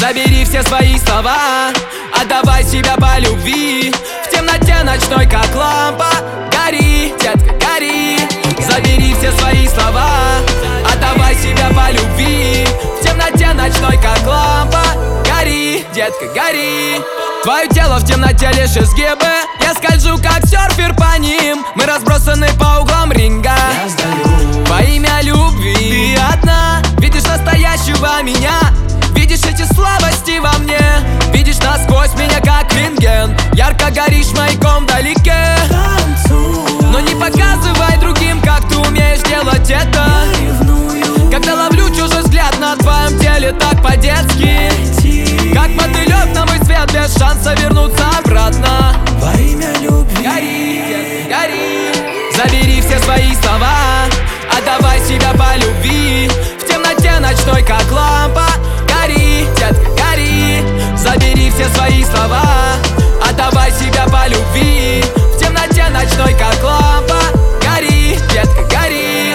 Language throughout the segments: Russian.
Забери все свои слова, отдавай себя по любви. В темноте ночной, как лампа, гори, детка, гори. Забери все свои слова, отдавай себя по любви. В темноте ночной, как лампа, гори, детка, гори. Твое тело в темноте лишь изгибы. Я скольжу, как серфер по ним. Мы разбросаны по углам ринга. Я сдаю во имя любви. Ты одна, видишь настоящего меня. Видишь эти слабости во мне. Видишь насквозь меня, как рентген. Ярко горишь маяком вдалеке. Но не показывай другим, как ты умеешь делать это. Когда ловлю чужой взгляд на твоем теле так по-детски, как мотылёк на мой свет, без шанса вернуться обратно. во имя любви. Гори, гори. Забери все свои слова, отдавай себя по любви. В темноте ночной, как лампа, гори, детка, гори. Забери все свои слова, отдавай себя по любви. В темноте ночной, как лампа, гори, детка, гори.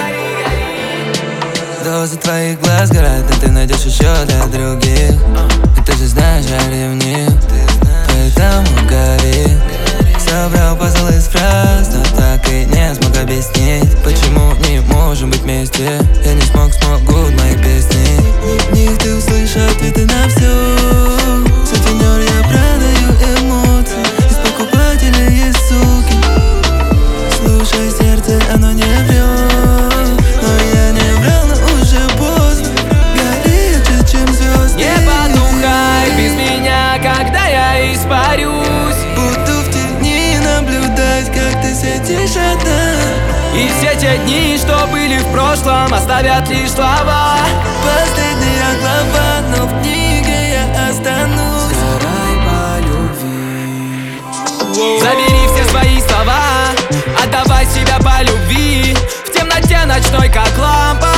Дозы твоих глаз горят, но ты найдешь еще для других. И ты же знаешь, я ревнив, поэтому гори. Собрал пазл из фраз, но так и не смог объяснить, почему не можем быть вместе. Я не смогу в моих песнях. В них ты услышишь ответы на все. Сутенер, я продаю эмоции. Из покупателей есть суки. Слушай сердце, оно не врет. Но я не врал, но уже поздно. Гори ярче, чем звезды. Не потухай без меня, когда я испарюсь. Буду в тени наблюдать, как ты сидишь одна. И все те дни, что были в прошлом, оставят лишь слова. Последняя глава, но в книге я останусь. Сгорай по любви. Забери все свои слова, отдавай себя по любви. В темноте ночной, как лампа,